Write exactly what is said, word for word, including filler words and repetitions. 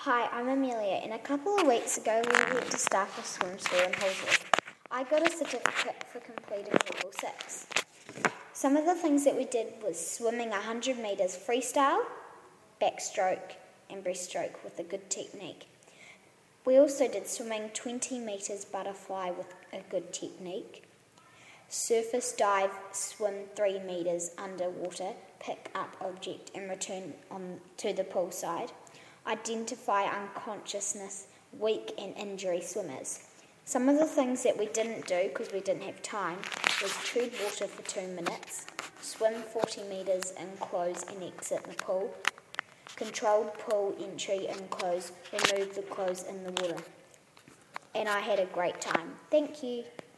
Hi, I'm Amelia, and a couple of weeks ago we went to Starker Swim School in Holsworth. I got a certificate for completing level six. Some of the things that we did was swimming one hundred metres freestyle, backstroke and breaststroke with a good technique. We also did swimming twenty metres butterfly with a good technique, surface dive, swim three metres underwater, pick up object and return on to the pool side, identify unconsciousness, weak and injury swimmers. Some of the things that we didn't do because we didn't have time was tread water for two minutes, swim forty metres and close and exit the pool, controlled pool entry and close, remove the clothes in the water. And I had a great time. Thank you.